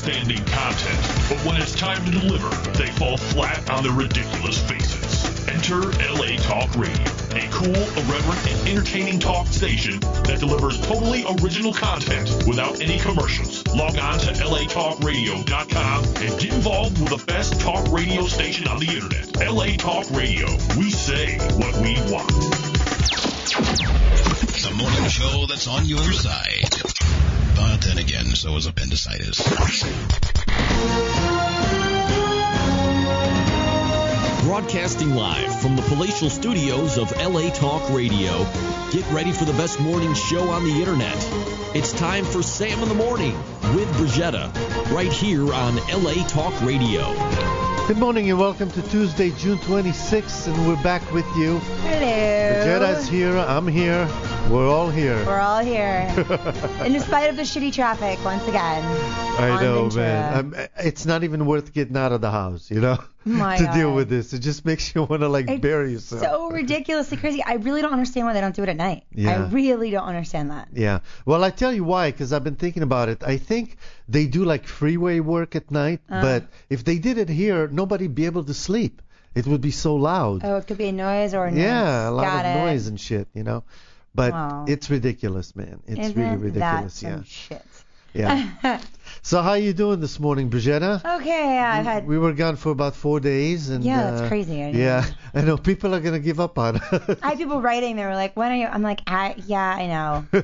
outstanding content, but when it's time to deliver, they fall flat on their ridiculous faces. Enter LA Talk Radio, a cool, irreverent, and entertaining talk station that delivers totally original content without any commercials. Log on to latalkradio.com and get involved with the best talk radio station on the internet. LA Talk Radio. We say what we want. The morning show that's on your side. But then again, so is appendicitis. Broadcasting live from the palatial studios of LA Talk Radio. Get ready for the best morning show on the internet. It's time for Sam in the Morning with Brigetta, right here on LA Talk Radio. Good morning and welcome to Tuesday, June 26th, and we're back with you. Hello. Brigetta's here, I'm here, we're all here. We're all here. In spite of the shitty traffic, once again. I know, Ventura. man. It's not even worth getting out of the house, you know, My to God. deal with this. It just makes you want to, like, bury yourself. So ridiculously crazy. I really don't understand why they don't do it at night. Yeah. I really don't understand that. Yeah. Well, I tell you why, because I've been thinking about it. I think they do, like, freeway work at night, but if they did it here, nobody'd be able to sleep. It would be so loud. Oh, it could be a noise or a noise. Yeah, a lot Got of it. noise and shit, you know. But Wow. it's ridiculous, man. It's Isn't really ridiculous, that yeah. some shit? Yeah. So how you doing this morning, Brigetta? Okay, I've had... We were gone for about 4 days, and Yeah, that's crazy. I know. Yeah, I know people are gonna give up on us. I had people writing. They were like, "When are you?" I'm like, "Yeah, I know."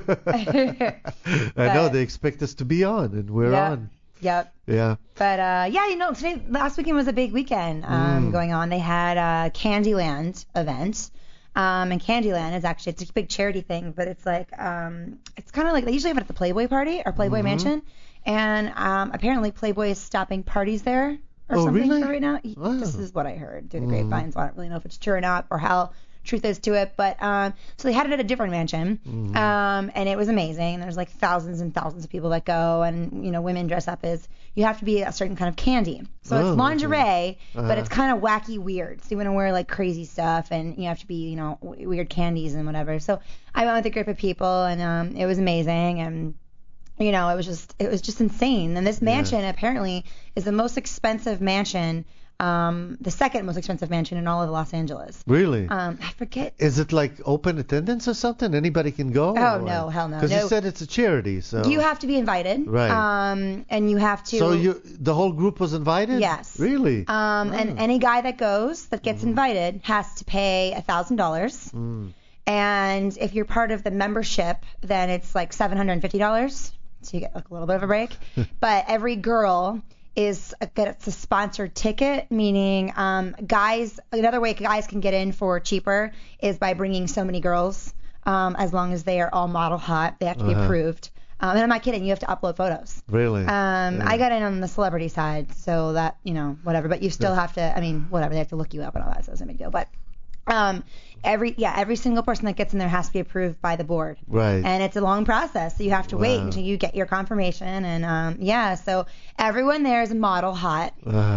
I know they expect us to be on, and we're Yep. on. Yep. Yeah. But yeah, last weekend was a big weekend going on. They had a Candyland event. And Candyland is actually, it's a big charity thing, but it's like, it's kind of like, they usually have it at the Playboy party or Playboy Mansion. And apparently Playboy is stopping parties there or Oh, something really? for right now. Wow. This is what I heard through the grapevine, so I don't really know if it's true or not or how truth is to it. But so they had it at a different mansion, and it was amazing. And there's like thousands and thousands of people that go, and women dress up as, you have to be a certain kind of candy. So Oh, it's lingerie, okay. but it's kind of wacky weird. So you want to wear like crazy stuff, and you have to be weird candies and whatever. So I went with a group of people, and it was amazing, and it was just insane. And this mansion apparently is the most expensive mansion. The second most expensive mansion in all of Los Angeles. Really? I forget. Is it like open attendance or something? Anybody can go? Oh, no, hell no. Because you said it's a charity, so. You have to be invited. Right. And you have to. So the whole group was invited? Yes. Really? And any guy that gets invited has to pay $1,000. And if you're part of the membership, then it's like $750. So you get like a little bit of a break. But every girl gets a sponsored ticket, meaning another way guys can get in for cheaper is by bringing so many girls, as long as they are all model hot. They have to be approved. And I'm not kidding, you have to upload photos. Really? I got in on the celebrity side, so that, whatever, but you still have to, whatever, they have to look you up and all that, so it's no big deal. But every single person that gets in there has to be approved by the board. Right. And it's a long process, so you have to wait until you get your confirmation. And so everyone there is model hot.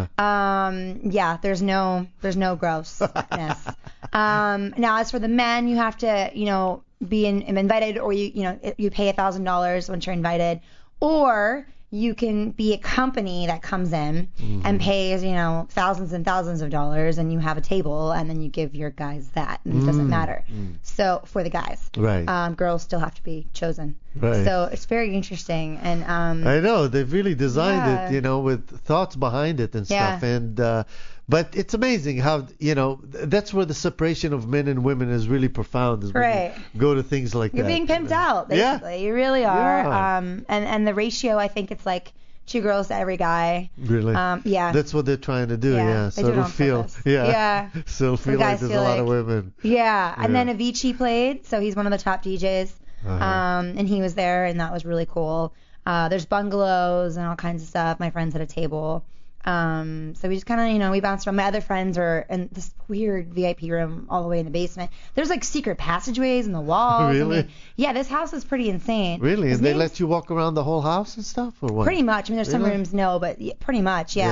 There's no grossness. Now as for the men, you have to be invited, or you pay $1,000 once you're invited, or you can be a company that comes in and pays, thousands and thousands of dollars, and you have a table, and then you give your guys that, and it doesn't matter. So for the guys, right. Girls still have to be chosen. Right. So it's very interesting, and I know they've really designed it, with thoughts behind it and stuff, and but it's amazing how that's where the separation of men and women is really profound. Is when you go to things like You're that. being pimped out, basically. You really are. Yeah. And the ratio, I think it's like 2 girls to every guy. Really? Yeah. That's what they're trying to do. Yeah, So they do it it'll on feel. purpose. Yeah. Yeah. So it'll feel like guys there's feel a lot like- of women. Yeah. And then Avicii played, so he's one of the top DJs. And he was there, and that was really cool. There's bungalows and all kinds of stuff. My friends had a table. So we just kind of, we bounced around. My other friends are in this weird VIP room all the way in the basement. There's like secret passageways in the walls. Really? Yeah, this house is pretty insane. Really? His And they name's- let you walk around the whole house and stuff, or what? Pretty much. There's some Really? rooms, no, but pretty much, yeah.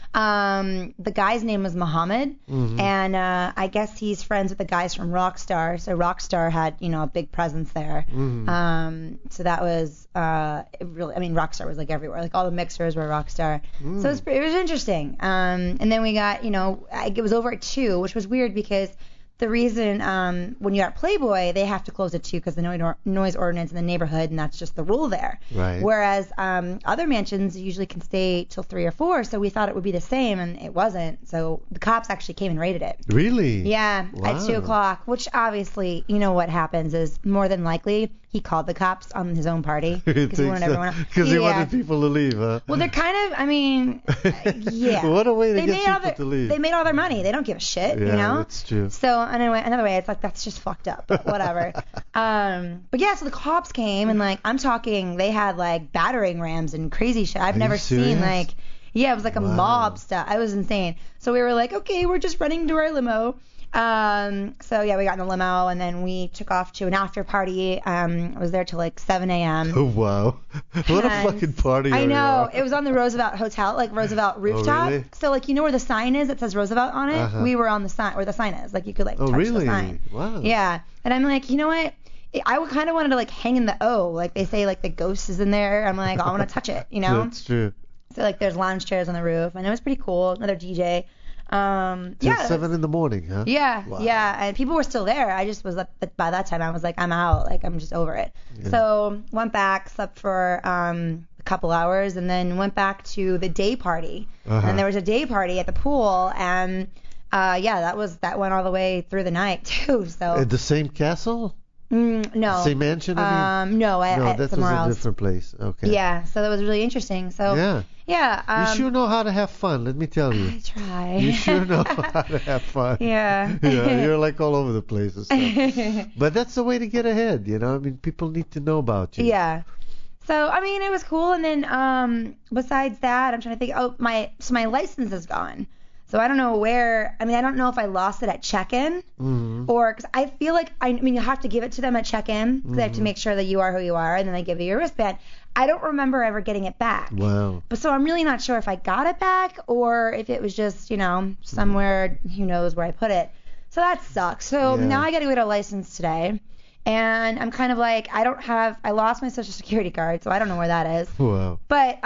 The guy's name was Muhammad, and I guess he's friends with the guys from Rockstar. So Rockstar had, a big presence there. So that was really, Rockstar was like everywhere. Like all the mixers were Rockstar. So it was interesting. And then we got, it was over at 2, which was weird because the reason when you're at Playboy, they have to close at 2 because the noise ordinance in the neighborhood, and that's just the rule there. Right. Whereas other mansions usually can stay till 3 or 4, so we thought it would be the same, and it wasn't. So the cops actually came and raided it. Really? Yeah, at 2 o'clock, which obviously, what happens is more than likely he called the cops on his own party because he wanted everyone else. Because he wanted people to leave, huh? Well, they're kind of, yeah. What a way to get people to leave. They made all their money. They don't give a shit, Yeah, that's true. So anyway, another way, it's like that's just fucked up, but whatever. But yeah, so the cops came and I'm talking, they had like battering rams and crazy shit. I've never seen it was like a mob stuff. It was insane. So we were like, okay, we're just running to our limo. So yeah, we got in the limo and then we took off to an after party. I was there till like 7 a.m. Oh wow, what a fucking party! I know. It was on the Roosevelt Hotel, like Roosevelt rooftop. Oh, really? So like where the sign is that says Roosevelt on it, we were on the sign where the sign is. Like you could touch the sign. Wow. Yeah, and I'm like, you know what? I kind of wanted to like hang in the O, like they say, like the ghost is in there. I'm like, I want to touch it, That's true. So like there's lounge chairs on the roof, and it was pretty cool. Another DJ. Till 7 in the morning, huh? Yeah, wow. Yeah, and people were still there. I just was by that time I was like, I'm out, like I'm just over it. Yeah. So went back, slept for a couple hours, and then went back to the day party. And there was a day party at the pool, and that went all the way through the night too. So at the same castle? No. Same mansion? No, that was a different place. Okay. Yeah, so that was really interesting. So yeah. Yeah. You sure know how to have fun, let me tell you. I try. You sure know how to have fun. Yeah. Yeah, you're like all over the place and stuff. But that's the way to get ahead, people need to know about you. Yeah. So, it was cool. And then besides that, I'm trying to think, my license is gone. So I don't know where, I don't know if I lost it at check-in or, because I feel like, you have to give it to them at check-in because they have to make sure that you are who you are, and then they give you your wristband. I don't remember ever getting it back. Wow. But so I'm really not sure if I got it back or if it was just, somewhere, who knows where I put it. So that sucks. So now I got to get a license today. And I'm kind of like, I lost my social security card, so I don't know where that is. Wow. But,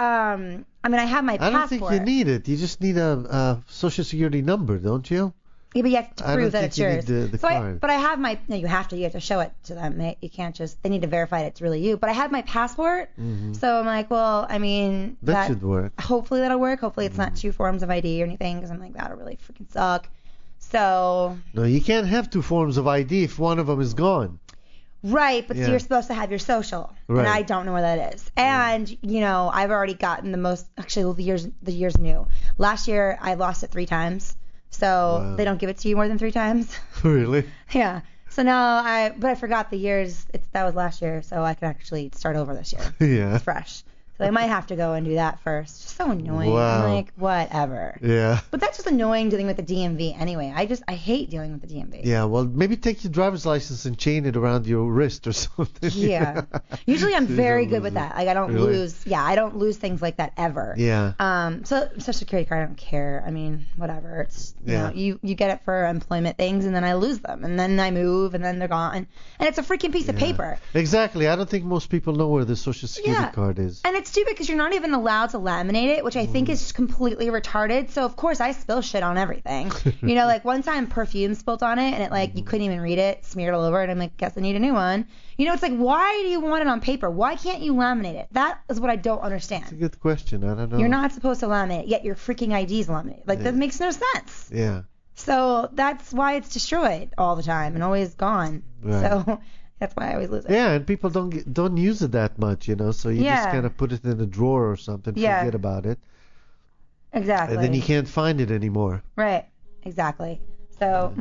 I have my passport. I don't think you need it. You just need a social security number, don't you? Yeah, but you have to prove that it's yours. The card. But I have you have to show it to them. You can't they need to verify it's really you. But I have my passport, so I'm like, well, that should work. Hopefully that'll work. Hopefully it's not 2 forms of ID or anything, because I'm like, that'll really freaking suck. So. No, you can't have 2 forms of ID if one of them is gone. Right, but so you're supposed to have your social, and I don't know where that is. And I've already gotten the year's new. Last year I lost it 3 times, so they don't give it to you more than 3 times. Really? Yeah. So now I forgot the years. That was last year, so I can actually start over this year. Yeah. It's fresh. So I might have to go and do that first. Just so annoying. Wow. I'm like, whatever. Yeah. But that's just annoying dealing with the DMV anyway. I hate dealing with the DMV. Yeah, well, maybe take your driver's license and chain it around your wrist or something. Yeah. Usually I'm very good with that. Like I don't lose. Yeah, I don't lose things like that ever. Yeah. So social security card, I don't care. Whatever. It's you get it for employment things, and then I lose them, and then I move, and then they're gone, and it's a freaking piece of paper. Exactly. I don't think most people know where the social security card is. And it's stupid because you're not even allowed to laminate it, which I think is completely retarded. So of course I spill shit on everything. Like one time perfume spilled on it, and it you couldn't even read it, smeared all over it. I'm like, guess I need a new one. It's like, why do you want it on paper? Why can't you laminate it? That is what I don't understand. That's a good question. I don't know. You're not supposed to laminate it, yet your freaking ID's laminated. That makes no sense. Yeah. So that's why it's destroyed all the time and always gone. Right. So that's why I always lose it. Yeah, and people don't use it that much, so you just kind of put it in a drawer or something, forget about it. Exactly. And then you can't find it anymore. Right. Exactly. So,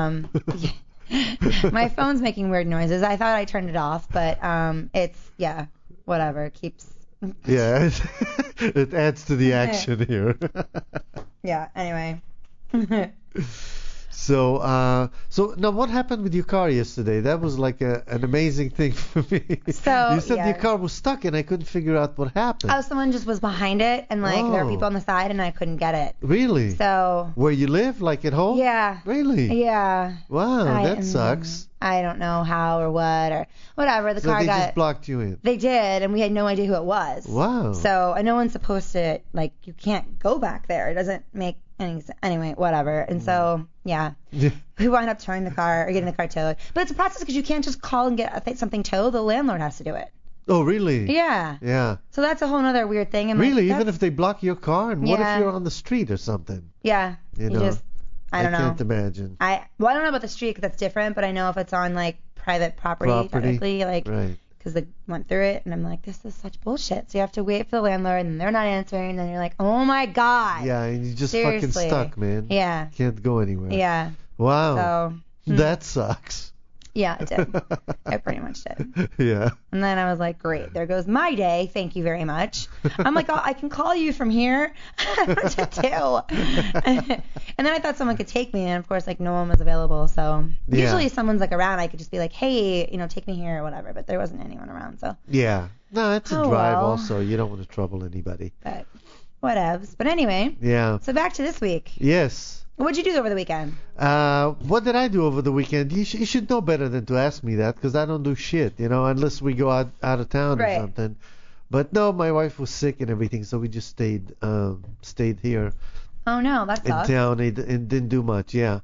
my phone's making weird noises. I thought I turned it off, but it's whatever. It keeps. Yeah, it adds to the action here. Yeah. Anyway. So now what happened with your car yesterday? That was like an amazing thing for me. So you said your car was stuck and I couldn't figure out what happened. Oh, someone just was behind it and there were people on the side and I couldn't get it. Really? So. Where you live, like at home? Yeah. Really? Yeah. Wow, that sucks. I don't know how or what or whatever. The car they just blocked you in. They did, and we had no idea who it was. Wow. So no one's supposed to, you can't go back there. It doesn't make any sense. Anyway, whatever. And so, yeah. We wound up towing the car or getting the car towed. But it's a process because you can't just call and get something towed. The landlord has to do it. Oh, really? Yeah. Yeah. So that's a whole other weird thing. And really? Even if they block your car? And what if you're on the street or something? Yeah. You know? I don't know. I can't imagine. I don't know about the street because that's different, but I know if it's on private property. Technically, right. Because they went through it, and I'm like, this is such bullshit. So you have to wait for the landlord, and they're not answering, and then you're like, oh my god. Yeah, and you're just Seriously. fucking stuck, man. Yeah. Can't go anywhere. Yeah. Wow. So. That sucks. Yeah, it did. It pretty much did. Yeah. And then I was like, great, there goes my day. Thank you very much. I'm like, oh, I can call you from here. What to do? And then I thought someone could take me, and of course, no one was available. So usually someone's around, I could just be like, hey, take me here or whatever. But there wasn't anyone around, so. Yeah. No, it's a drive also. You don't want to trouble anybody. But whatevs. But anyway. Yeah. So back to this week. Yes. What'd you do over the weekend? What did I do over the weekend? You should know better than to ask me that because I don't do shit, unless we go out of town or something. But no, my wife was sick and everything, so we just stayed here. Oh no, that sucks. In town and didn't do much, yeah.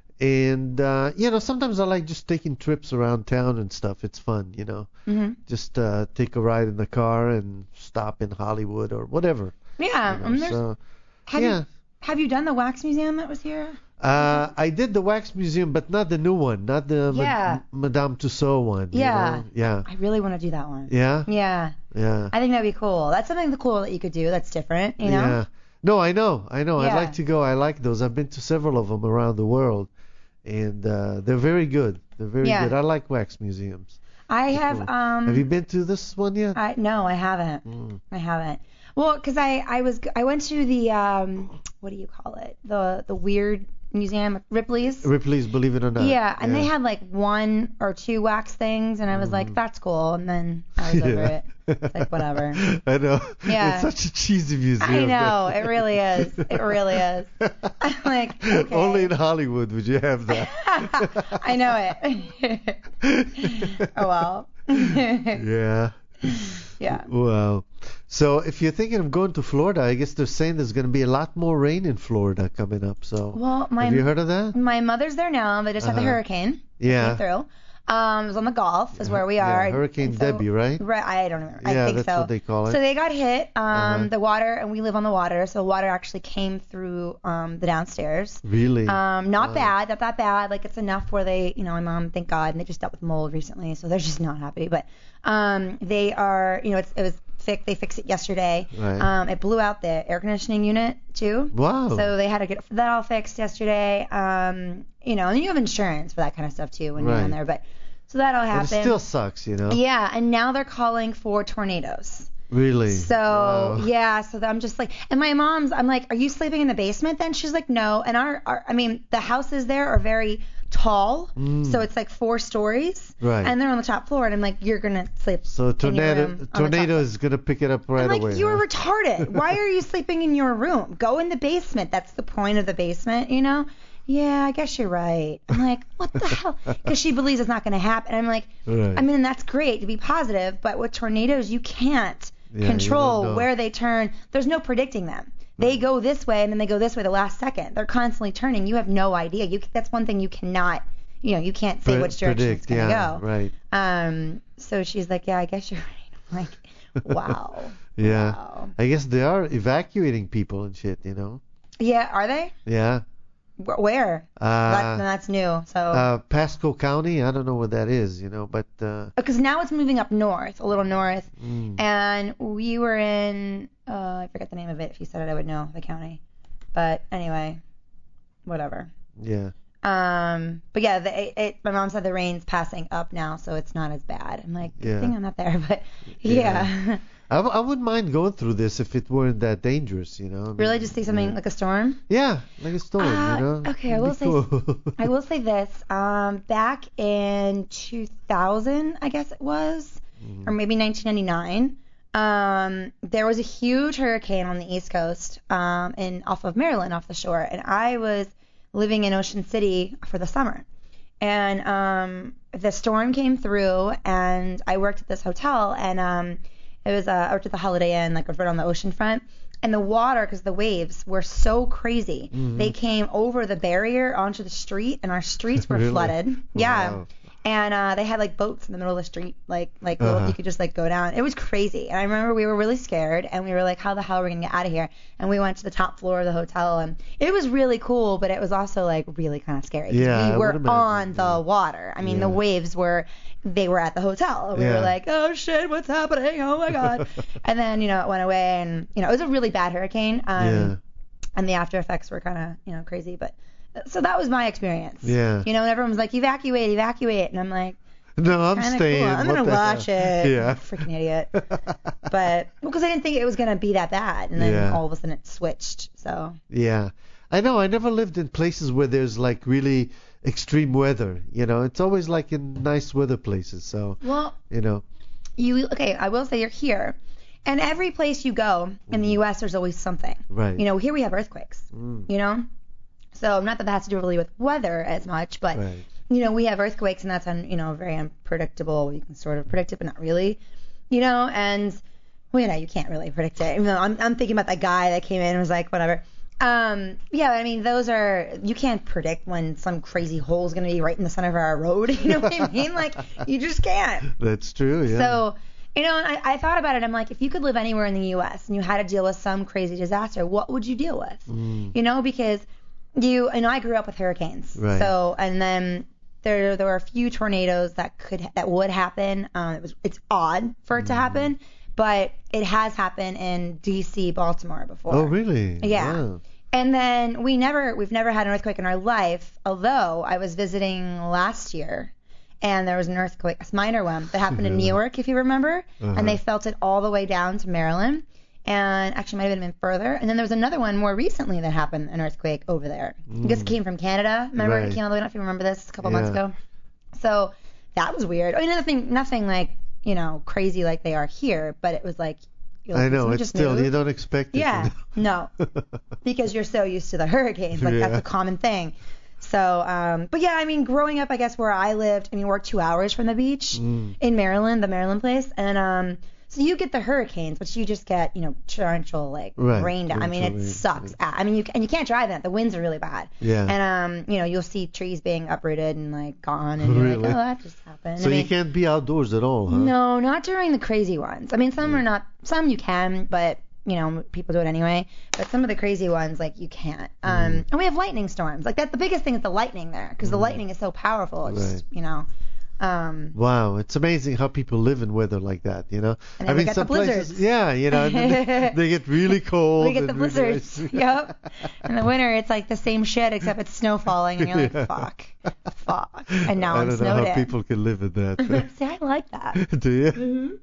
And sometimes I like just taking trips around town and stuff. It's fun, Mm-hmm. Just take a ride in the car and stop in Hollywood or whatever. Yeah. Have you done the wax museum that was here? I did the wax museum, but not the new one, not the Madame Tussauds one. Yeah. Yeah. I really want to do that one. Yeah? Yeah. Yeah. I think that'd be cool. That's something cool that you could do that's different, Yeah. No, I know. Yeah. I'd like to go. I like those. I've been to several of them around the world, and they're very good. They're very good. I like wax museums. I have. Cool. Have you been to this one yet? No, I haven't. I haven't. Well, because I went to the what do you call it? The weird museum, Ripley's. Ripley's, believe it or not. Yeah, and they had 1 or 2 wax things, and I was like, that's cool, and then I was over it. It's whatever. I know. Yeah. It's such a cheesy museum. I know. It really is. It really is. I'm like, okay. Only in Hollywood would you have that. I know it. Oh well. Yeah. Yeah. Wow. So if you're thinking of going to Florida, I guess they're saying there's going to be a lot more rain in Florida coming up. So have you heard of that? My mother's there now. They just had the hurricane. Yeah. Came through. It was on the Gulf, is where we are. Yeah, Hurricane Debbie, right? Right. I don't remember. Yeah, I think that's so. what they call it. So they got hit. The water, and we live on the water, so water actually came through the downstairs. Really? Not bad. Not that bad. It's enough where they, my mom, thank God, and they just dealt with mold recently, so they're just not happy. But they are, it was fixed. They fixed it yesterday. Right. It blew out the air conditioning unit too. Wow. So they had to get that all fixed yesterday. And you have insurance for that kind of stuff too when you're in there, but. So that all happened. But it still sucks, Yeah, and now they're calling for tornadoes. Really? So, wow. Yeah, so I'm just like, and my mom's, I'm like, are you sleeping in the basement then? She's like, no. And the houses there are very tall, so it's 4 stories. Right. And they're on the top floor, and I'm like, you're going to sleep so tornado is going to pick it up right away. You're retarded. Why are you sleeping in your room? Go in the basement. That's the point of the basement, Yeah, I guess you're right. I'm like, what the hell? Because she believes it's not going to happen. I'm like, right. That's great to be positive, but with tornadoes, you can't control where they turn. There's no predicting them. They go this way, and then they go this way the last second. They're constantly turning. You have no idea. That's one thing you cannot, you can't say which direction it's going to go. Right. So she's like, yeah, I guess you're right. I'm like, wow. Yeah. Wow. I guess they are evacuating people and shit, Yeah, are they? Yeah. Where? That's new. So. Pasco County. I don't know what that is, but. Because now it's moving up north, a little north, and we were in. I forget the name of it. If you said it, I would know the county. But anyway, whatever. Yeah. But yeah, my mom said the rain's passing up now, so it's not as bad. I'm like, good thing I'm not there, but yeah. I wouldn't mind going through this if it weren't that dangerous, you know. I mean, really, just see something like a storm? Yeah, like a storm, you know. Okay, I will say this. Back in 2000, I guess it was, or maybe 1999, there was a huge hurricane on the East Coast, off of Maryland, off the shore, and I was living in Ocean City for the summer. And the storm came through, and I worked at this hotel, and it was I worked at the Holiday Inn, like right on the ocean front. And the water, because the waves were so crazy, they came over the barrier onto the street, and our streets were flooded. Yeah. Wow. And they had like boats in the middle of the street, like you could just like go down. It was crazy. And I remember we were really scared, and we were like, how the hell are we gonna get out of here? And we went to the top floor of the hotel, and it was really cool, but it was also like really kind of scary. Yeah, we were on the water. I mean, the waves were at the hotel. We were like, oh shit, what's happening? Oh my god. And then it went away, and it was a really bad hurricane. And the after effects were kind of crazy, but. So that was my experience. Yeah. And everyone was like, evacuate. And I'm like, no, I'm staying. Cool. I'm going to watch it. Yeah. Freaking idiot. But, because I didn't think it was going to be that bad. And then all of a sudden it switched. So. Yeah. I know. I never lived in places where there's like really extreme weather. It's always like in nice weather places. So, well, I will say you're here. And every place you go in the U.S., there's always something. Right. Here we have earthquakes, So not that has to do really with weather as much, but, we have earthquakes, and that's, very unpredictable. You can sort of predict it, but not really, and, you can't really predict it. Even though I'm thinking about that guy that came in and was like, whatever. Those are, you can't predict when some crazy hole is going to be right in the center of our road. You know what I mean? Like, you just can't. That's true, yeah. So, and I thought about it. I'm like, if you could live anywhere in the U.S. and you had to deal with some crazy disaster, what would you deal with? Because I grew up with hurricanes. Right. So, and then there were a few tornadoes that would happen. It's odd for it to happen, but it has happened in D.C., Baltimore before. Oh, really? Yeah. Wow. And then we've never had an earthquake in our life, although I was visiting last year, and there was an earthquake, a minor one, that happened in New York, if you remember, and they felt it all the way down to Maryland. And actually might have been further. And then there was another one more recently that happened, an earthquake over there. Because it came from Canada. Remember? It came all the way down, if you remember this, a couple months ago. So that was weird. I mean, nothing like, crazy like they are here, but it was like, I know, it's still, you don't expect it. Yeah, no. Because you're so used to the hurricanes. Like, that's a common thing. So, but yeah, I mean, growing up, I guess, where I lived, we're 2 hours from the beach in Maryland, the Maryland place. And, so you get the hurricanes, but you just get, torrential, rain down. I mean, it sucks. You can't drive in it. The winds are really bad. Yeah. And, you'll see trees being uprooted and, gone. And you're like, oh, that just happened. So you can't be outdoors at all, huh? No, not during the crazy ones. Some you can, but, people do it anyway. But some of the crazy ones, you can't. And we have lightning storms. The biggest thing is the lightning there, because the lightning is so powerful. It's just, wow, it's amazing how people live in weather like that, And then some places, they get really cold. We get the blizzards. Really yep. In the winter, it's like the same shit except it's snow falling, and you're like, fuck. And now I'm snowed in. I don't know how people can live in that. See, I like that. Do you?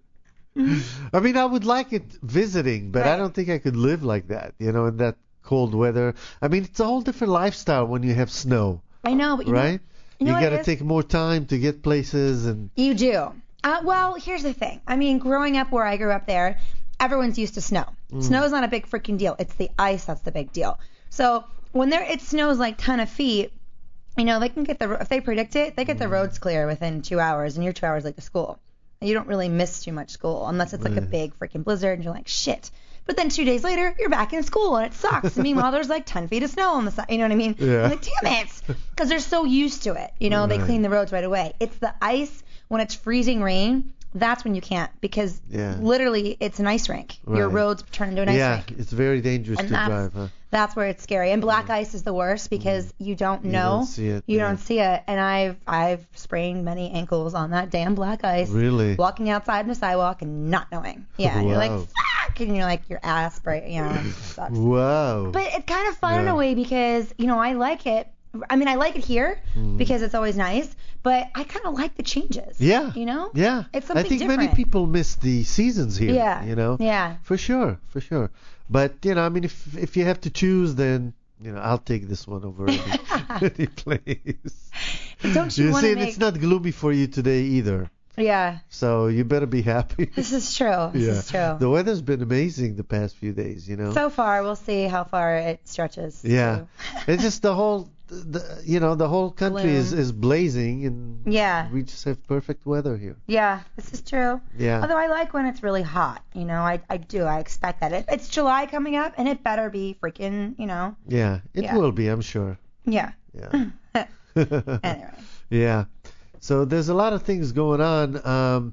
I mean, I would like it visiting, but I don't think I could live like that, in that cold weather. I mean, it's a whole different lifestyle when you have snow. I know, but right? You got to take more time to get places. And you do. Well, here's the thing. I mean, growing up where I grew up there, everyone's used to snow. Snow's not a big freaking deal. It's the ice that's the big deal. So when it snows like ton of feet, they can get if they predict it, they get the roads clear within 2 hours, and you're 2 hours late to school. And you don't really miss too much school unless it's like a big freaking blizzard, and you're like, shit. But then 2 days later, you're back in school, and it sucks. Meanwhile, there's 10 feet of snow on the side. You know what I mean? Yeah. I'm like, damn it. Because they're so used to it. They clean the roads right away. It's the ice when it's freezing rain. That's when you can't, because literally it's an ice rink. Right. Your roads turn into an ice rink. Yeah, it's very dangerous to drive, huh? That's where it's scary. And black ice is the worst because you don't know. You don't see it. You don't see it. And I've sprained many ankles on that damn black ice. Really? Walking outside on the sidewalk and not knowing. Yeah. And you're like, fuck! And you're like, your ass, right? It sucks. Wow. But it's kind of fun in a way because, I like it. I mean, I like it here because it's always nice. But I kind of like the changes. Yeah. You know? Yeah. It's something I think different. many people miss the seasons here. Yeah. You know? Yeah. For sure. But, I mean, if you have to choose, then, I'll take this one over any place. But don't you want to it's not gloomy for you today either. Yeah. So you better be happy. This is true. This is true. The weather's been amazing the past few days, So far, we'll see how far it stretches. Yeah. It's just the whole country is blazing, and we just have perfect weather here. Yeah, this is true. Yeah. Although I like when it's really hot, I do. I expect that. It's July coming up, and it better be freaking, Yeah, it will be, I'm sure. Yeah. Yeah. Anyway. Yeah. So there's a lot of things going on.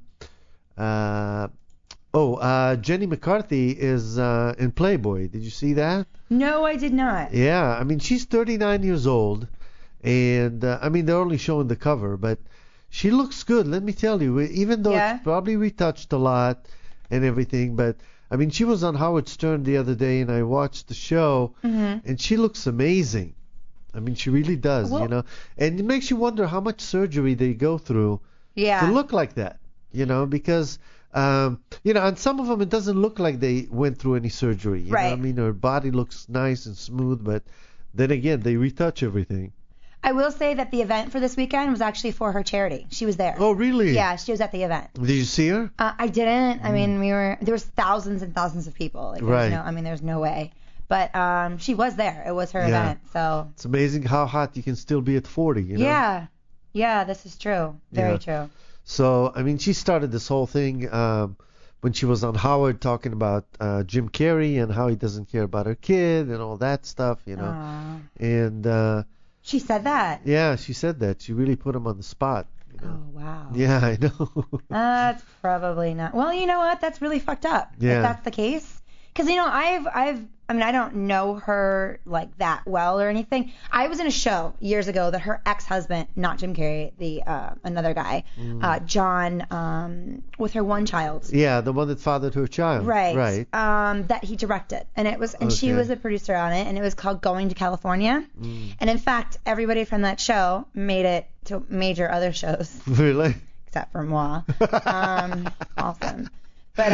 Jenny McCarthy is in Playboy. Did you see that? No, I did not. Yeah, I mean, she's 39 years old, and I mean, they're only showing the cover, but she looks good, let me tell you, even though it's probably retouched a lot and everything, but I mean, she was on Howard Stern the other day, and I watched the show, and she looks amazing. I mean, she really does, and it makes you wonder how much surgery they go through to look like that, because on some of them it doesn't look like they went through any surgery. You know what I mean? Her body looks nice and smooth, but then again, they retouch everything. I will say that the event for this weekend was actually for her charity. She was there. Oh, really? Yeah, she was at the event. Did you see her? I didn't. I mean, there was thousands and thousands of people. There's no way. But she was there. It was her event. So it's amazing how hot you can still be at 40. Yeah. Yeah, this is true. Very true. So, I mean, she started this whole thing when she was on Howard talking about Jim Carrey and how he doesn't care about her kid and all that stuff, Aww. And she said that. Yeah, she said that. She really put him on the spot. Oh, wow. Yeah, I know. That's probably not. Well, you know what? That's really fucked up. Yeah. If that's the case. Because, I don't know her like that well or anything. I was in a show years ago that her ex-husband, not Jim Carrey, the another guy, John, with her one child. Yeah, the one that fathered her child. Right. That he directed, and she was a producer on it, and it was called Going to California. And in fact, everybody from that show made it to major other shows. Really? Except for moi. Awesome. But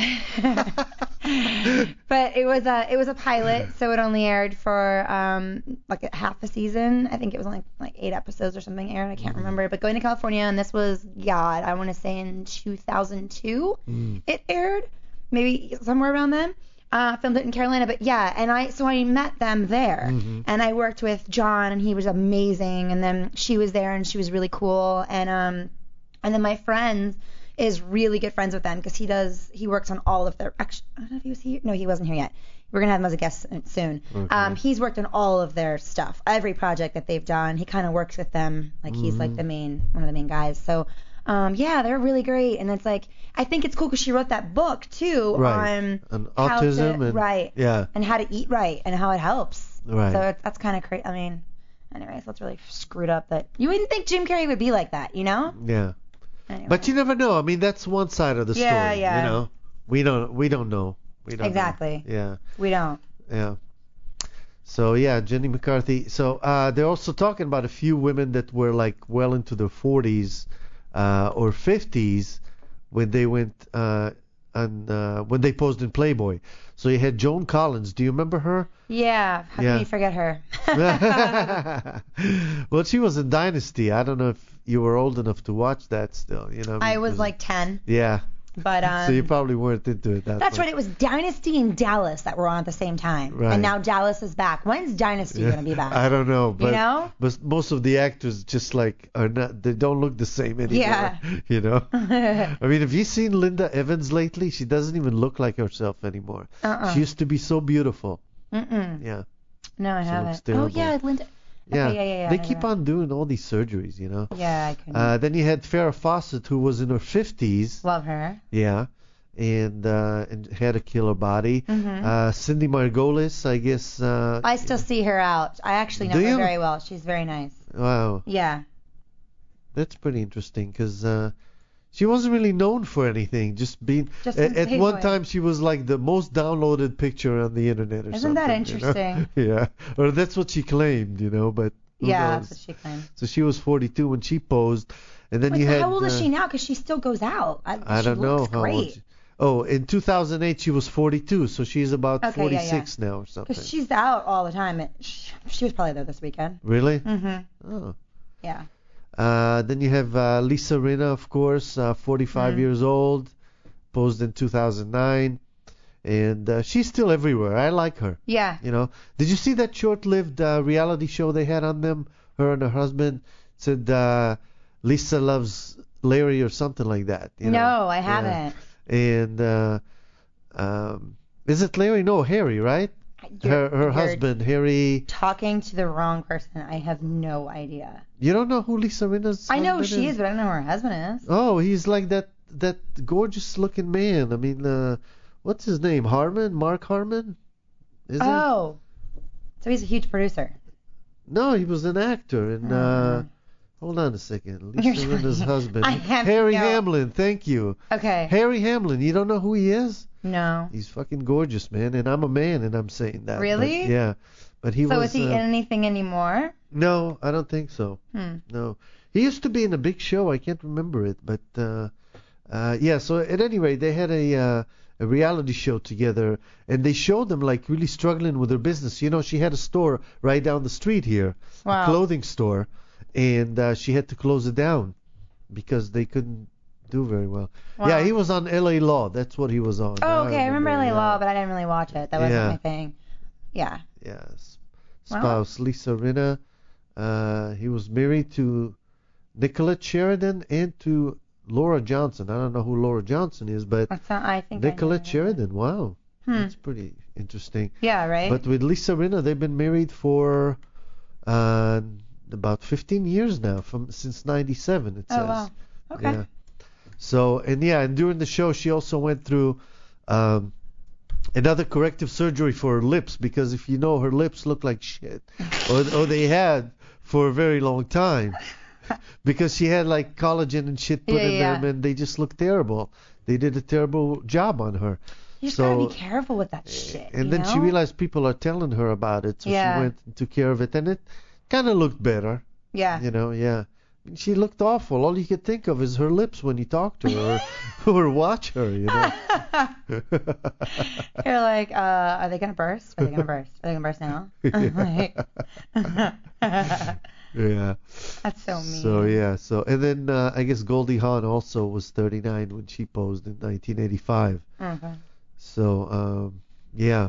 it was a pilot, so it only aired for like half a season. I think it was only like 8 episodes or something aired. I can't remember. But Going to California, and this was I want to say in 2002 it aired, maybe somewhere around then. Filmed it in Carolina, but and I met them there, and I worked with John, and he was amazing, and then she was there, and she was really cool, and then my friend is really good friends with them because he works on all of their. Actually, I don't know if he was here. No, he wasn't here yet. We're gonna have him as a guest soon. Okay. He's worked on all of their stuff, every project that they've done. He kind of works with them, like he's like one of the main guys. So, they're really great, and it's like I think it's cool because she wrote that book too on autism and how to eat right and how it helps. Right. So that's kind of crazy. I mean, anyways, that's really screwed up. That you wouldn't think Jim Carrey would be like that, Yeah. Anyway. But you never know. I mean, that's one side of the story. Yeah. We don't know. Exactly. Know. Yeah. We don't. Yeah. So Jenny McCarthy. So they're also talking about a few women that were like well into their 40s or 50s when they went when they posed in Playboy. So you had Joan Collins. Do you remember her? Yeah. How can you forget her? Well, she was in Dynasty. I don't know if you were old enough to watch that still. I was like 10. Yeah. But so you probably weren't into it that That's much. right. It was Dynasty and Dallas that were on at the same time. Right. And now Dallas is back. When's Dynasty going to be back? I don't know. But, but most of the actors just like are not. They don't look the same anymore. Yeah. I mean, have you seen Linda Evans lately? She doesn't even look like herself anymore. She used to be so beautiful. Yeah. No, I haven't. Oh yeah, Linda. Yeah. Okay, yeah. They keep on doing all these surgeries, Yeah, I couldn't. Then you had Farrah Fawcett, who was in her 50s. Love her. Yeah. And had a killer body. Cindy Margolis, I guess. I still see her out. I actually know her very well. She's very nice. Wow. Yeah. That's pretty interesting because she wasn't really known for anything. Just being. At one time, she was like the most downloaded picture on the internet or something. Isn't that interesting? Yeah. Or that's what she claimed, but Yeah, that's what she claimed. So she was 42 when she posed. And then you had. How old is she now? Because she still goes out. I don't know how old. Oh, in 2008 she was 42, so she's about 46 now or something. Because she's out all the time. She was probably there this weekend. Really? Mm-hmm. Oh. Yeah. Then you have Lisa Rinna, of course, 45 years old, posed in 2009, and she's still everywhere. I like her. Yeah. You know, did you see that short-lived reality show they had on them? Her and her husband said Lisa loves Larry or something like that. You know? No, I haven't. And is it Larry? No, Harry, right? Her husband, Harry. Talking to the wrong person. I have no idea. You don't know who Lisa Rinna's husband is? I know who she is, but I don't know who her husband is. Oh, he's like that gorgeous looking man. I mean, what's his name? Harmon? Mark Harmon? Is so he's a huge producer. No, he was an actor. And hold on a second. Lisa Rinna's husband. Harry Hamlin. Thank you. Okay. Harry Hamlin. You don't know who he is? No. He's fucking gorgeous, man. And I'm a man, and I'm saying that. Really? But, yeah. But he was. So is he in anything anymore? No, I don't think so. No. He used to be in a big show. I can't remember it. But, yeah. So at any rate, they had a reality show together, and they showed them like really struggling with their business. You know, she had a store right down the street here, a clothing store, and she had to close it down because they couldn't do very well. Wow. Yeah, he was on L.A. Law. That's what he was on. Oh, okay. I remember L.A. Law, but I didn't really watch it. That wasn't my thing. Yeah. Yes. Spouse Lisa Rinna. He was married to Nicolette Sheridan and to Laura Johnson. I don't know who Laura Johnson is, but I think Nicolette Sheridan. Wow. That's pretty interesting. Yeah, right? But with Lisa Rinna, they've been married for about 15 years now, since 97, it says. Oh, wow. Okay. Yeah. So, and during the show, she also went through another corrective surgery for her lips, because if you know, her lips look like shit, or they had for a very long time, because she had like collagen and shit put in them, and they just look terrible. They did a terrible job on her. You just gotta be careful with that shit. And then she realized people are telling her about it, so she went and took care of it, and it kind of looked better. Yeah. You know, yeah. She looked awful. All you could think of is her lips when you talk to her or watch her, you know. You're like, are they going to burst? Are they going to burst? Are they going to burst now? Yeah. That's so mean. So, yeah. So, and then I guess Goldie Hawn also was 39 when she posed in 1985. Okay. So, yeah.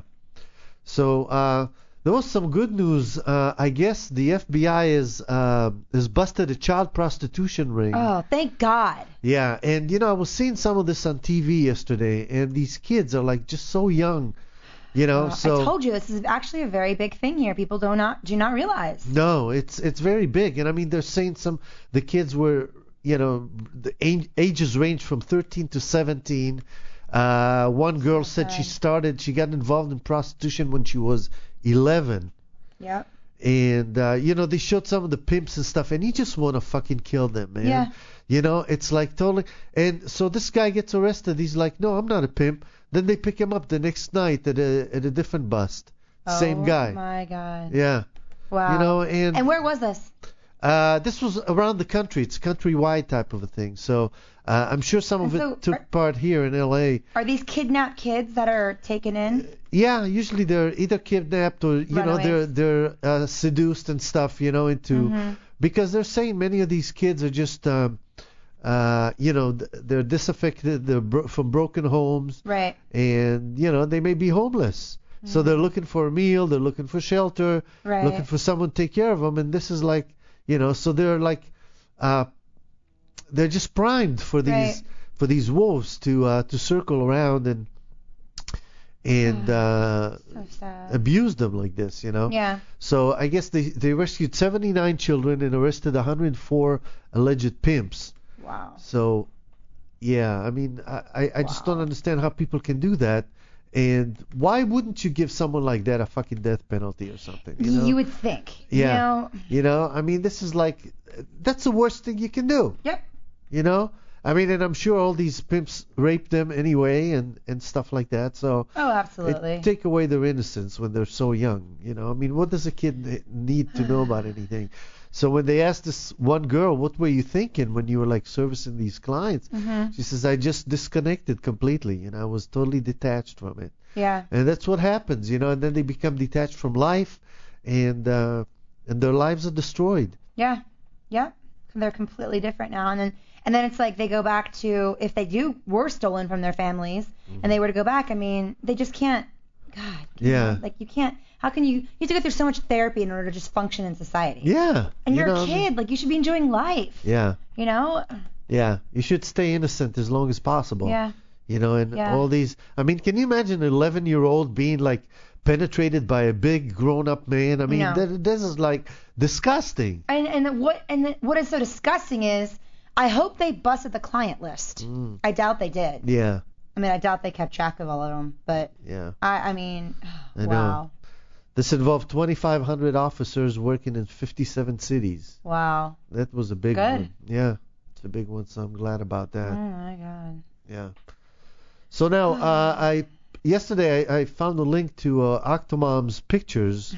So, there was some good news. I guess the FBI is busted a child prostitution ring. Oh, thank God. Yeah, and you know, I was seeing some of this on TV yesterday, and these kids are like just so young, you know. So I told you this is actually a very big thing here. People do not realize. No, it's very big, and I mean they're saying the kids were, you know, the ages range from 13 to 17. One girl said she got involved in prostitution when she was 11. Yeah. And you know, they showed some of the pimps and stuff, and you just want to fucking kill them, man. Yeah. You know, it's like totally. And so this guy gets arrested. He's like, no, I'm not a pimp. Then they pick him up the next night at a different bust. Same guy. Oh my God. Yeah. Wow. You know, and where was this? This was around the country. It's countrywide type of a thing. So I'm sure some of it took part here in L.A. Are these kidnapped kids that are taken in? Yeah, usually they're either kidnapped or Runaways. they're seduced and stuff, you know, into because they're saying many of these kids are just you know, they're disaffected, they're from broken homes, right? And you know, they may be homeless. So they're looking for a meal, they're looking for shelter, looking for someone to take care of them, and this is like, you know, so they're like, they're just primed for these wolves to circle around and so abuse them like this, you know. Yeah. So I guess they rescued 79 children and arrested 104 alleged pimps. Wow. So, yeah, I mean, I just don't understand how people can do that. And why wouldn't you give someone like that a fucking death penalty or something? You know? You would think. Yeah. You know, I mean, this is like, that's the worst thing you can do. Yep. You know, I mean, and I'm sure all these pimps rape them anyway and stuff like that. So absolutely. Take away their innocence when they're so young. You know, I mean, what does a kid need to know about anything? So when they asked this one girl, what were you thinking when you were like servicing these clients? She says, I just disconnected completely, and I was totally detached from it. Yeah. And that's what happens, you know, and then they become detached from life, and their lives are destroyed. Yeah. Yeah. They're completely different now. And then it's like they go back to, if they were stolen from their families and they were to go back, I mean, they just can't, God. Yeah. Like you can't, how can you have to go through so much therapy in order to just function in society. Yeah. And you're a kid, like you should be enjoying life. Yeah. You know? Yeah. You should stay innocent as long as possible. Yeah. You know, and all these, I mean, can you imagine an 11-year-old being like penetrated by a big grown-up man? I mean, this is like disgusting. And what is so disgusting is, I hope they busted the client list. I doubt they did. Yeah. I mean, I doubt they kept track of all of them, but yeah. I mean, I wow. know. This involved 2,500 officers working in 57 cities. Wow. That was a big one. Yeah, it's a big one, so I'm glad about that. Oh my God. Yeah. So now, yesterday I found a link to Octomom's pictures.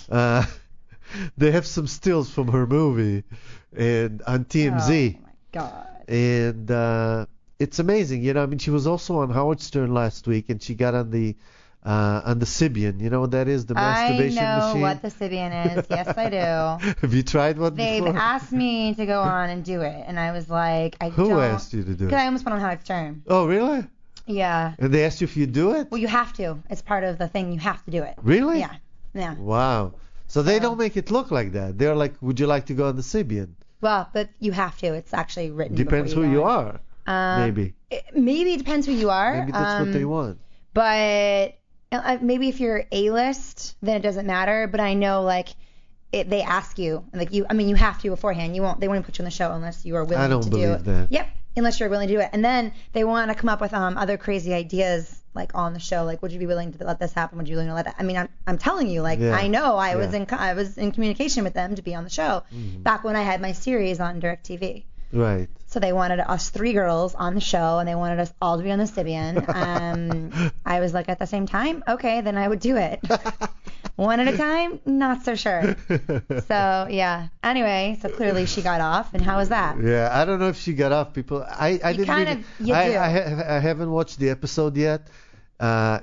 They have some stills from her movie and on TMZ. Oh my God. And it's amazing, you know. I mean, she was also on Howard Stern last week, and she got on the Sybian. You know what that is? The masturbation machine. I know what the Sybian is. Yes, I do. Have you tried one They've before? asked me to go on and do it, and I was like, Who asked you to do it? Because I almost went on Howard Stern. Oh, really? Yeah. And they asked you if you do it? Well, you have to. It's part of the thing. You have to do it. Really? Yeah. Yeah. Wow. So they don't make it look like that. They're like, would you like to go on the Sybian? Well, but you have to. It's actually written. Depends who you are. Maybe. Maybe it depends who you are. Maybe that's what they want. But maybe if you're A-list, then it doesn't matter. But I know, like, they ask you, like you. I mean, you have to beforehand. They won't put you on the show unless you are willing to do it. I don't believe that. Yep. Unless you're willing to do it, and then they want to come up with other crazy ideas, like on the show, like would you be willing to let this happen? Would you be willing to let that? I mean, I'm telling you, like I know I was in communication with them to be on the show back when I had my series on DirecTV. Right. So they wanted us 3 girls on the show, and they wanted us all to be on the Sybian. I was like, at the same time, okay, then I would do it. One at a time, not so sure. So yeah. Anyway, so clearly she got off, and how was that? Yeah, I don't know if she got off. People, I didn't kind even. Of, you do. I haven't watched the episode yet. But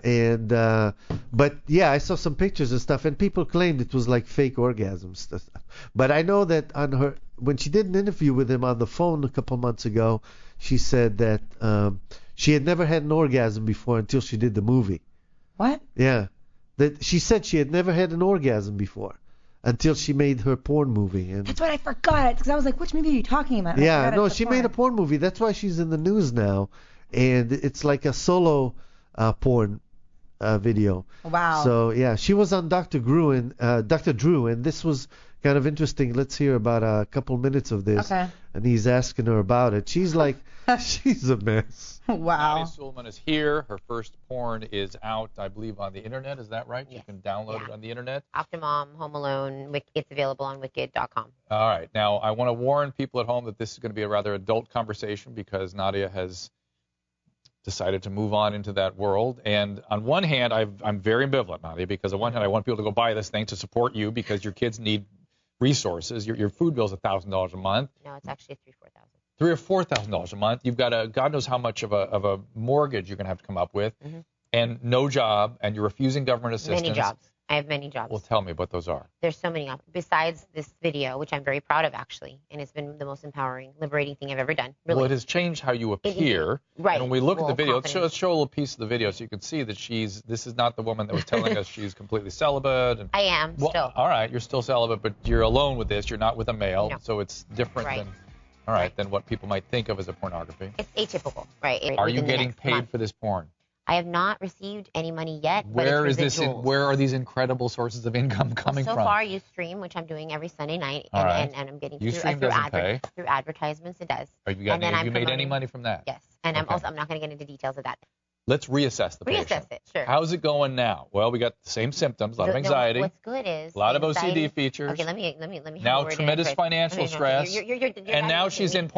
yeah, I saw some pictures and stuff, and people claimed it was like fake orgasms. But I know that when she did an interview with him on the phone a couple months ago, she said that she had never had an orgasm before until she did the movie. What? Yeah, that she said she had never had an orgasm before until she made her porn movie. And that's what I forgot, because I was like, which movie are you talking about? Yeah, no, she made a porn movie. That's why she's in the news now, and it's like a solo porn video. Wow. So yeah, she was on Dr. Drew, and this was kind of interesting. Let's hear about a couple minutes of this. Okay. And he's asking her about it. She's like, she's a mess. Wow. Nadia Suleman is here. Her first porn is out, I believe, on the internet. Is that right? Yes. You can download it on the internet. Octomom, Home Alone. It's available on Wicked.com. All right. Now, I want to warn people at home that this is going to be a rather adult conversation because Nadia has decided to move on into that world. And on one hand, I'm very ambivalent, Nadia, because on one hand, I want people to go buy this thing to support you because your kids need resources. Your food bill is $1,000 a month. No, it's actually $3,000, $3,000 or $4,000 a month. You've got God knows how much of a mortgage you're going to have to come up with, and no job, and you're refusing government assistance. Many jobs. I have many jobs. Well, tell me what those are. There's so many. Besides this video, which I'm very proud of, actually, and it's been the most empowering, liberating thing I've ever done. Really. Well, it has changed how you appear. Right. And when we look at the video, confidence. let's show a little piece of the video so you can see that this is not the woman that was telling us she's completely celibate. And, I am still. All right, you're still celibate, but you're alone with this. You're not with a male, so it's different than what people might think of as a pornography. It's atypical, right? Are you getting paid for this porn? I have not received any money yet. Where but is where are these incredible sources of income coming from? So far, Ustream, which I'm doing every Sunday night, and I'm getting Ustream doesn't pay. Through advertisements. It does. Have you made any money from that? Yes, and I'm not going to get into details of that. Let's reassess the patient. Reassess it, sure. How's it going now? Well, we got the same symptoms, a lot of anxiety. What's good is a lot of OCD features. Okay, let me. Now tremendous financial stress. You're and now she's in porn.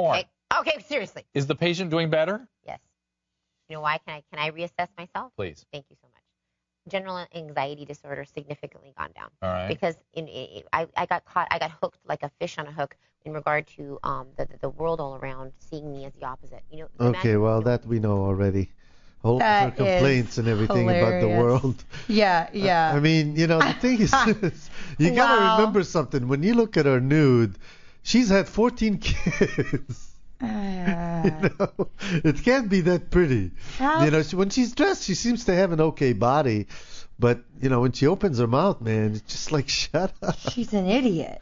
Okay, seriously. Is the patient doing better? Yes. You know why? Can I reassess myself? Please. Thank you so much. General anxiety disorder significantly gone down. All right. Because I got hooked like a fish on a hook in regard to the world all around seeing me as the opposite. Okay, well, that we know already. All her complaints and everything about the world. Yeah. I mean, the thing is, you gotta remember something. When you look at her nude, she's had 14 kids. It can't be that pretty. When she's dressed, she seems to have an okay body, but when she opens her mouth, man, it's just like, shut up. She's an idiot.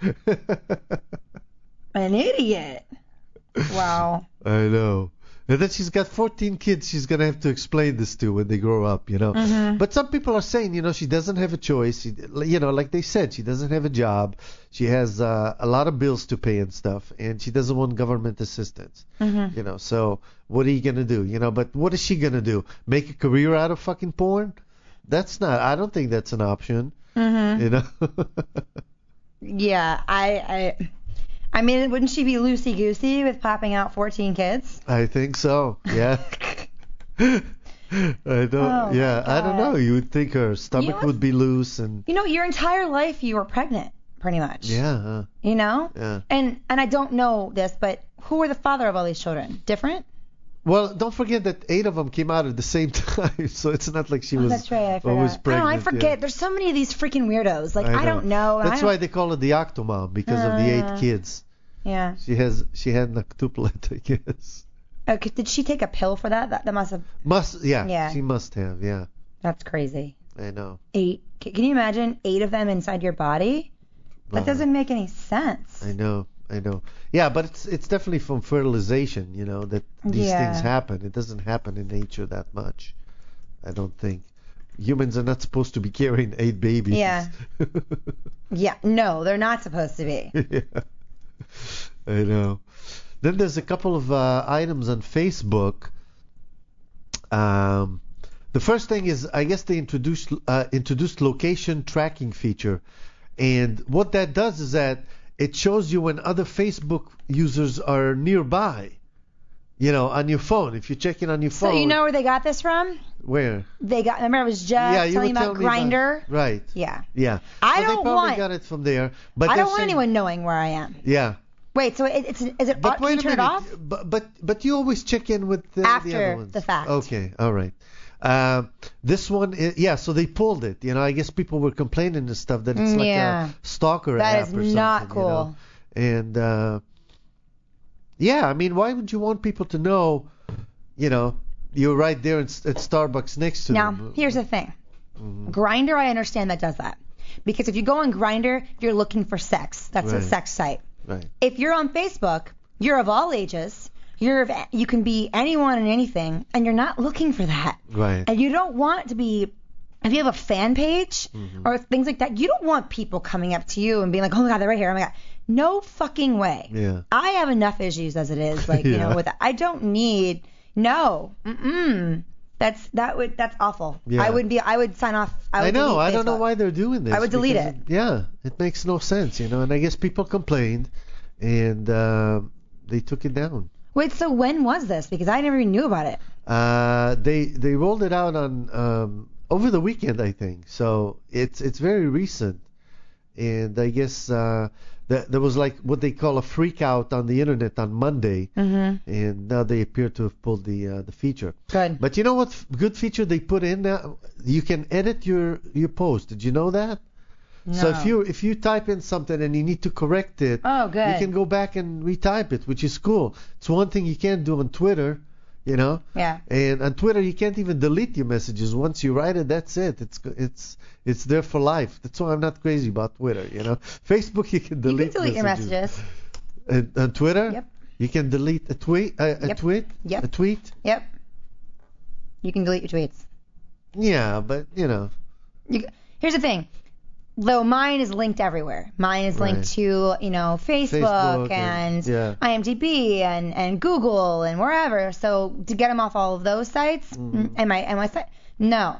An idiot. Wow. I know. And then she's got 14 kids she's going to have to explain this to when they grow up, Mm-hmm. But some people are saying, she doesn't have a choice. Like they said, she doesn't have a job. She has a lot of bills to pay and stuff, and she doesn't want government assistance. Mm-hmm. So what are you going to do? But what is she going to do? Make a career out of fucking porn? I don't think that's an option. Mm-hmm. Yeah, I mean, wouldn't she be loosey-goosey with popping out 14 kids? I think so, yeah. I don't know. You would think her stomach would be loose and... your entire life you were pregnant, pretty much. Yeah. Yeah. And I don't know this, but who were the father of all these children? Different? Well, don't forget that 8 of them came out at the same time, so it's not like she was that's right, always pregnant. I forget. Yeah. There's so many of these freaking weirdos. Like, I don't know. That's why they call it the Octomom, because of the 8 kids. Yeah. She had an octuplet, I guess. Okay, did she take a pill for that? That must have... Yeah. She must have, yeah. That's crazy. I know. 8. Can you imagine 8 of them inside your body? That doesn't make any sense. I know. Yeah, but it's definitely from fertilization, that these things happen. It doesn't happen in nature that much, I don't think. Humans are not supposed to be carrying 8 babies. Yeah. Yeah, no, they're not supposed to be. Yeah. I know. Then there's a couple of items on Facebook. The first thing is, I guess they introduced location tracking feature, and what that does is that it shows you when other Facebook users are nearby. On your phone. If you're checking on your phone. So you know where they got this from? Where? Remember I was just telling you about Grindr? Right. Yeah. Yeah. They probably got it from there. But I don't want anyone knowing where I am. Yeah. Wait, so is it but can you turn it off? But you always check in with the other ones. The fact. Okay, all right. This one, so they pulled it. I guess people were complaining and stuff that it's like a stalker app or something. That is not cool. And I mean, why would you want people to know? You're right there at Starbucks next to them. Now, here's the thing. Grindr, I understand that does that. Because if you go on Grindr, you're looking for sex. That's a sex site. Right. If you're on Facebook, you're of all ages. You can be anyone and anything, and you're not looking for that. Right. And you don't want to be, if you have a fan page or things like that, you don't want people coming up to you and being like, oh my God, they're right here. Oh my God. No fucking way. Yeah. I have enough issues as it is. Like, with I don't need, no. That's awful. Yeah. I would sign off. I know. I don't know why they're doing this. I would delete it. It makes no sense, and I guess people complained, and they took it down. Wait, so when was this? Because I never even knew about it. They rolled it out on over the weekend, I think. So it's very recent, and I guess there was like what they call a freak out on the internet on Monday, and now they appear to have pulled the feature. Good. But you know what good feature they put in now? You can edit your post. Did you know that? No. So if you type in something and you need to correct it, good. You can go back and retype it, which is cool. It's one thing you can't do on Twitter, Yeah. And on Twitter you can't even delete your messages. Once you write it, that's it. It's there for life. That's why I'm not crazy about Twitter. Facebook you can delete. You can delete your messages. And on Twitter, yep. You can delete a tweet. A tweet. Yep. A tweet. Yep. You can delete your tweets. Yeah, but Here's the thing. Though mine is linked everywhere. Mine is linked to, Facebook and IMDb and Google and wherever. So to get them off all of those sites, and my site, no.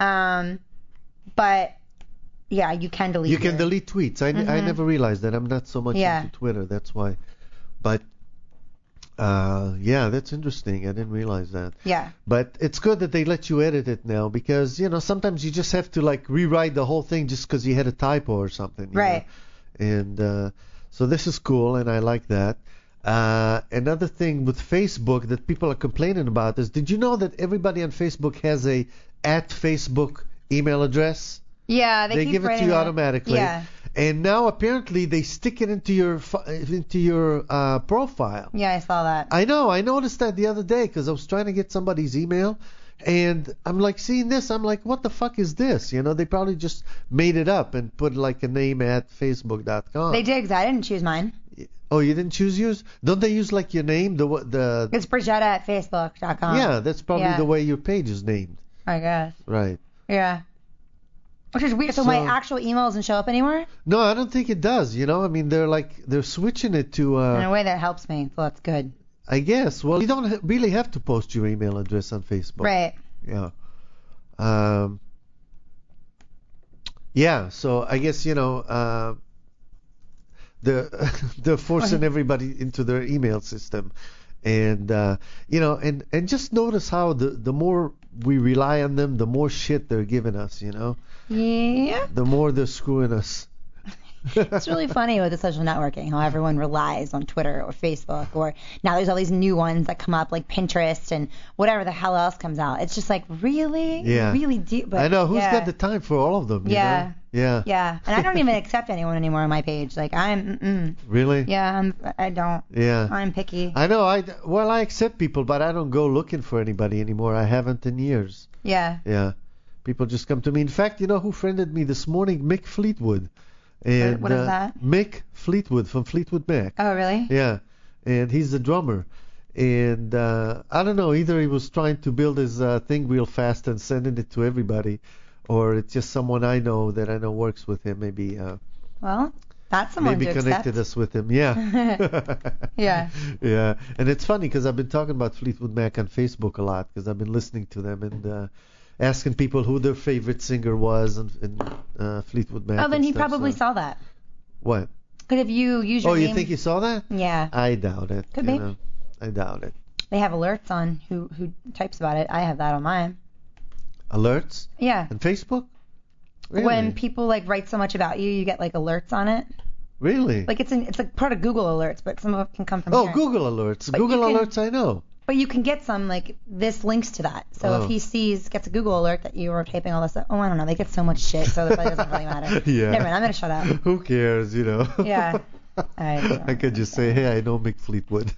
But yeah, you can delete. You can delete tweets. I never realized that. I'm not so much into Twitter. That's why. But Yeah, that's interesting. I didn't realize that. Yeah. But it's good that they let you edit it now because, sometimes you just have to rewrite the whole thing just because you had a typo or something. Right. And so this is cool, and I like that. Another thing with Facebook that people are complaining about is, did you know that everybody on Facebook has a @Facebook email address? Yeah, they give it to you automatically. Yeah. And now apparently they stick it into your profile. Yeah, I saw that. I know. I noticed that the other day because I was trying to get somebody's email, and I'm seeing this. I'm like, what the fuck is this? They probably just made it up and put a name @facebook.com. They did, because I didn't choose mine. Oh, you didn't choose yours? Don't they use your name? It's Brigetta@facebook.com. Yeah, that's probably the way your page is named. I guess. Right. Yeah. Which is weird. So my actual email doesn't show up anymore? No, I don't think it does. I mean, they're switching it to. In a way that helps me, so that's good. I guess. Well, you don't really have to post your email address on Facebook. Right. Yeah. Yeah. So I guess they're forcing everybody into their email system, and and just notice how the more we rely on them, the more shit they're giving us. Yeah. The more they're screwing us. It's really funny with the social networking, how everyone relies on Twitter or Facebook, or now there's all these new ones that come up like Pinterest and whatever the hell else comes out. It's just really deep. But I know, who's got the time for all of them? Yeah. Yeah. Yeah. And I don't even accept anyone anymore on my page. Really? Yeah, I don't. Yeah. I'm picky. I know. I accept people, but I don't go looking for anybody anymore. I haven't in years. Yeah. Yeah. People just come to me. In fact, who friended me this morning? Mick Fleetwood. And, what is that? Mick Fleetwood from Fleetwood Mac. Oh, really? Yeah. And he's the drummer. And I don't know, either he was trying to build his thing real fast and sending it to everybody, or it's just someone I know that I know works with him. Maybe. Well, that's someone maybe to connected accept. us with him. Yeah. Yeah. Yeah. And it's funny because I've been talking about Fleetwood Mac on Facebook a lot because I've been listening to them and asking people who their favorite singer was in Fleetwood Mac. Oh, then he probably saw that. What? Because if you use your name... name... Oh, you think he saw that? Yeah. I doubt it. Could be. I doubt it. They have alerts on who types about it. I have that on mine. Alerts? Yeah. On Facebook? Really? When people write so much about you, you get alerts on it. Really? It's part of Google Alerts, but some of it can come from here. Oh, Google Alerts. But Google Alerts, I know. But you can get some this links to that. So if he gets a Google alert that you were typing all this stuff, I don't know. They get so much shit, so it doesn't really matter. Yeah. Never mind. I'm gonna shut up. Who cares, Yeah. I could just say, hey, I know Mick Fleetwood.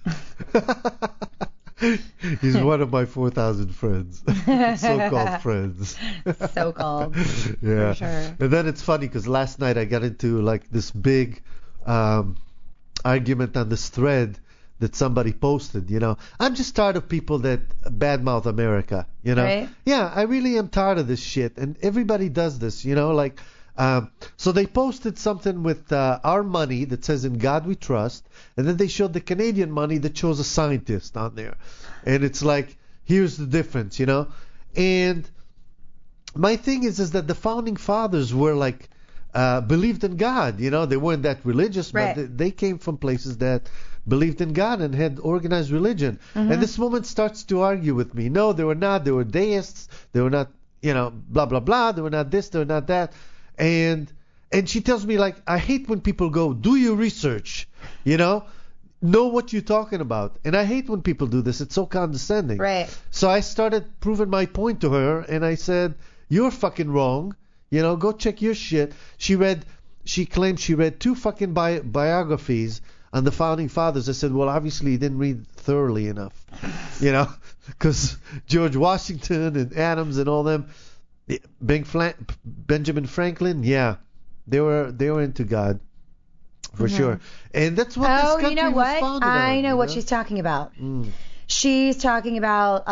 He's one of my 4,000 friends, so-called friends. So-called. Yeah. For sure. And then it's funny because last night I got into this big argument on this thread that somebody posted. I'm just tired of people that badmouth America. Right? Yeah, I really am tired of this shit, and everybody does this. So they posted something with our money that says "In God We Trust," and then they showed the Canadian money that shows a scientist on there, and it's here's the difference, And my thing is that the founding fathers were believed in God, they weren't that religious, right. But they came from places that believed in God and had organized religion. Mm-hmm. And this woman starts to argue with me. No, they were not. They were deists. They were not, blah, blah, blah. They were not this. They were not that. And she tells me, I hate when people go, do your research, know what you're talking about. And I hate when people do this. It's so condescending. Right. So I started proving my point to her, and I said, you're fucking wrong. Go check your shit. She claimed she read 2 fucking biographies on the founding fathers. I said, well, obviously you didn't read thoroughly enough, because George Washington and Adams and all them, Benjamin Franklin, yeah, they were into God for sure. And that's what this country was founded on. I know what she's talking about. She's talking about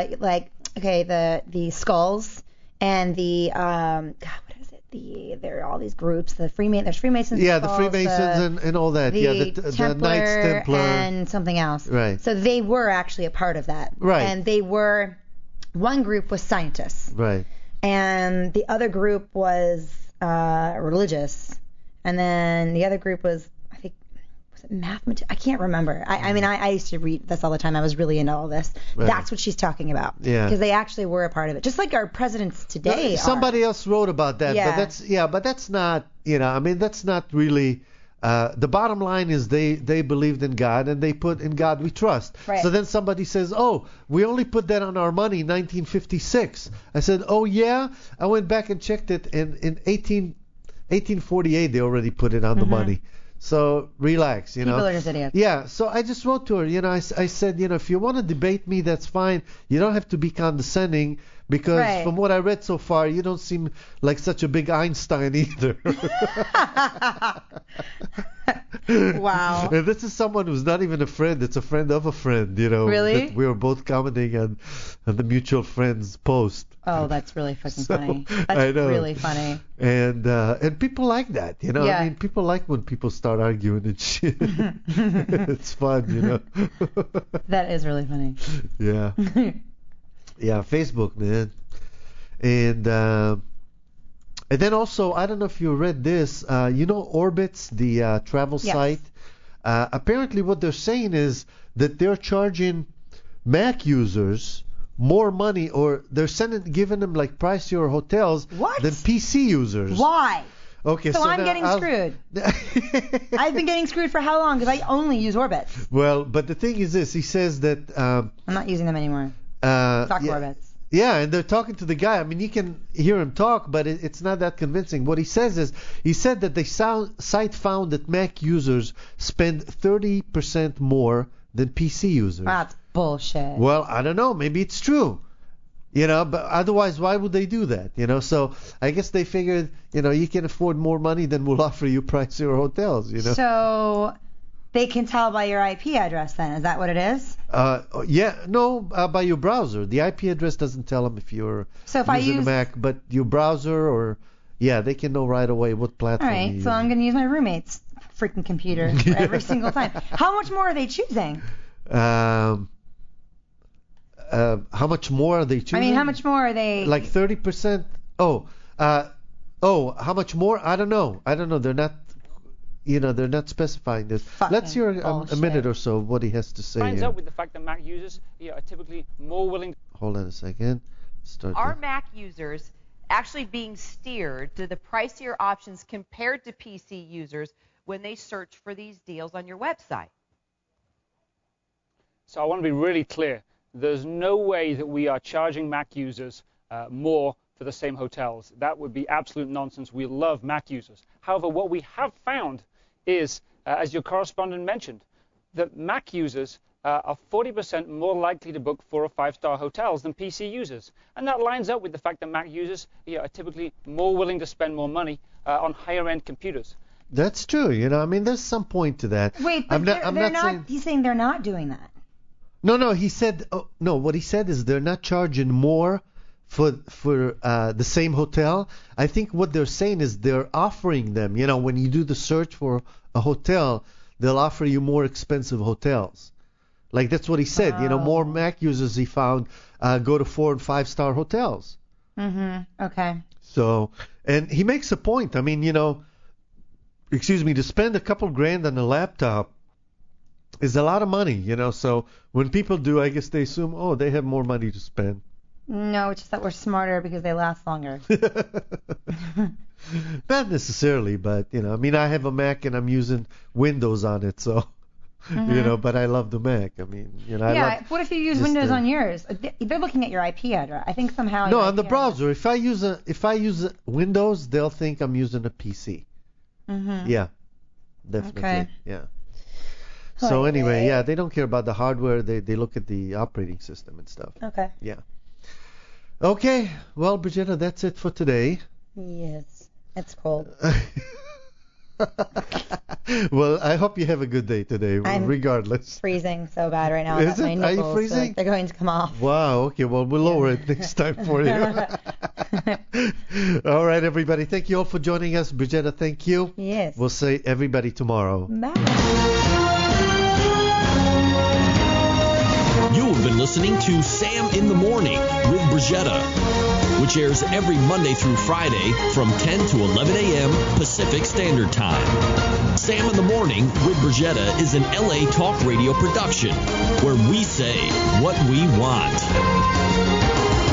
the skulls and the there are all these groups. There's Freemasons. Yeah, skulls, the Freemasons and all that. The Templar, the Knights Templar and something else. Right. So they were actually a part of that. Right. And one group was scientists. Right. And the other group was religious. And then the other group was it mathematician? I can't remember. I mean, I used to read this all the time. I was really into all this. Right. That's what she's talking about. Yeah. Because they actually were a part of it. Just like our presidents today Somebody else wrote about that. Yeah. But that's not, that's not really... the bottom line is they believed in God, and they put in God we trust. Right. So then somebody says, oh, we only put that on our money in 1956. I said, oh, yeah? I went back and checked it, and in 1848 they already put it on the money. So relax, People are just idiots. Yeah, so I just wrote to her, I said, if you want to debate me, that's fine. You don't have to be condescending, because from what I read so far, you don't seem like such a big Einstein either. Wow. And this is someone who's not even a friend. It's a friend of a friend, Really? That we were both commenting on the mutual friends post. Oh, that's really fucking funny. That's really funny. And people like that, Yeah. I mean, people like when people start arguing and shit. It's fun, That is really funny. Yeah. Yeah, Facebook, man. And then also, I don't know if you read this, Orbitz, the travel site. Apparently what they're saying is that they're charging Mac users more money, or they're giving them like pricier hotels than PC users. Why? Okay, so I'm getting screwed. I've been getting screwed for how long? Because I only use Orbitz. Well, but the thing is this. He says that... I'm not using them anymore. Orbitz. Yeah, and they're talking to the guy. I mean, you can hear him talk, but it's not that convincing. What he says is, he said that the site found that Mac users spend 30% more than PC users. That's bullshit. Well, I don't know. Maybe it's true. But otherwise, why would they do that? So I guess they figured, you can afford more money than we'll offer you pricier hotels, So... They can tell by your IP address then. Is that what it is? By your browser. The IP address doesn't tell them if you're using a Mac, but your browser they can know right away what platform you're using. So I'm going to use my roommate's freaking computer for every single time. How much more are they choosing? How much more are they choosing? I mean, how much more are they? Like 30%? How much more? I don't know. They're not... they're not specifying this. Let's hear a minute or so of what he has to say. Lines up with the fact that Mac users are typically more willing. Hold on a second. Are Mac users actually being steered to the pricier options compared to PC users when they search for these deals on your website? So I want to be really clear. There's no way that we are charging Mac users more for the same hotels. That would be absolute nonsense. We love Mac users. However, what we have found is, as your correspondent mentioned, that Mac users are 40% more likely to book 4- or 5-star hotels than PC users. And that lines up with the fact that Mac users are typically more willing to spend more money on higher-end computers. That's true. I mean, there's some point to that. Wait, but they're not he's saying they're not doing that. No, he said, what he said is they're not charging more for the same hotel. I think what they're saying is they're offering them, when you do the search for a hotel, they'll offer you more expensive hotels. Like, that's what he said. More Mac users he found go to 4- and 5-star hotels. Okay. So, and he makes a point. I mean, to spend a couple grand on a laptop is a lot of money, So when people do, I guess they assume, they have more money to spend. No, it's just that we're smarter because they last longer. Not necessarily, but, I mean, I have a Mac and I'm using Windows on it, so, but I love the Mac. I mean, what if you use Windows on yours? They're looking at your IP address. I think somehow... No, on the browser. If I use Windows, they'll think I'm using a PC. Yeah, definitely. Okay. Yeah. So anyway, they don't care about the hardware. They look at the operating system and stuff. Okay. Yeah. Okay. Well, Brigitta, that's it for today. Yes. It's cold. Well, I hope you have a good day today, regardless. Freezing so bad right now. Is it? Are you freezing? They're going to come off. Wow. Okay. Well, we'll lower it next time for you. All right, everybody. Thank you all for joining us. Brigitta, thank you. Yes. We'll see everybody tomorrow. Bye. You have been listening to Sam in the Morning with Brigitta. which airs every Monday through Friday from 10 to 11 a.m. Pacific Standard Time. Sam in the Morning with Brigetta is an LA Talk Radio production where we say what we want.